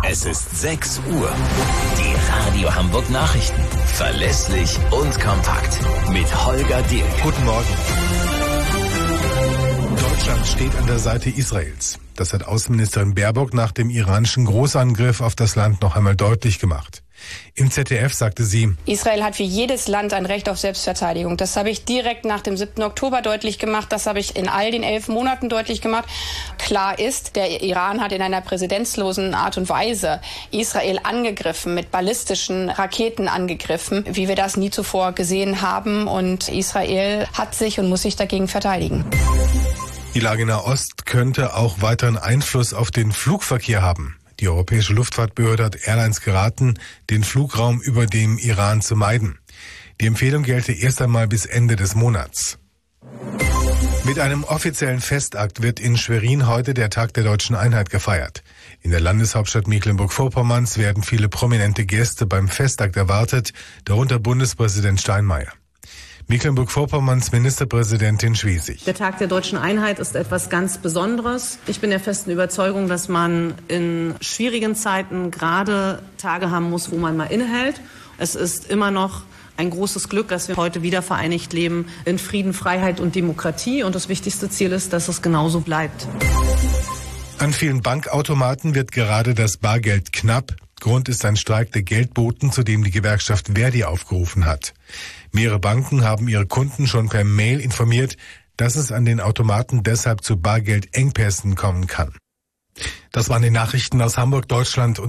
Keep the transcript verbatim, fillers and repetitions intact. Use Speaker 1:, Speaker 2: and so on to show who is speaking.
Speaker 1: Es ist sechs Uhr. Die Radio Hamburg Nachrichten. Verlässlich und kompakt. Mit Holger Dilk.
Speaker 2: Guten Morgen. Deutschland steht an der Seite Israels. Das hat Außenministerin Baerbock nach dem iranischen Großangriff auf das Land noch einmal deutlich gemacht. Im Z D F sagte sie:
Speaker 3: Israel hat wie jedes Land ein Recht auf Selbstverteidigung. Das habe ich direkt nach dem siebten Oktober deutlich gemacht. Das habe ich in all den elf Monaten deutlich gemacht. Klar ist, der Iran hat in einer präzedenzlosen Art und Weise Israel angegriffen, mit ballistischen Raketen angegriffen, wie wir das nie zuvor gesehen haben. Und Israel hat sich und muss sich dagegen verteidigen.
Speaker 2: Die Lage in Nahost könnte auch weiteren Einfluss auf den Flugverkehr haben. Die Europäische Luftfahrtbehörde hat Airlines geraten, den Flugraum über dem Iran zu meiden. Die Empfehlung gelte erst einmal bis Ende des Monats. Mit einem offiziellen Festakt wird in Schwerin heute der Tag der Deutschen Einheit gefeiert. In der Landeshauptstadt Mecklenburg-Vorpommerns werden viele prominente Gäste beim Festakt erwartet, darunter Bundespräsident Steinmeier. Mecklenburg-Vorpommerns Ministerpräsidentin Schwesig.
Speaker 4: Der Tag der Deutschen Einheit ist etwas ganz Besonderes. Ich bin der festen Überzeugung, dass man in schwierigen Zeiten gerade Tage haben muss, wo man mal innehält. Es ist immer noch ein großes Glück, dass wir heute wieder vereinigt leben in Frieden, Freiheit und Demokratie. Und das wichtigste Ziel ist, dass es genauso bleibt.
Speaker 2: An vielen Bankautomaten wird gerade das Bargeld knapp. Grund ist ein Streik der Geldboten, zu dem die Gewerkschaft Verdi aufgerufen hat. Mehrere Banken haben ihre Kunden schon per Mail informiert, dass es an den Automaten deshalb zu Bargeldengpässen kommen kann. Das waren die Nachrichten aus Hamburg, Deutschland und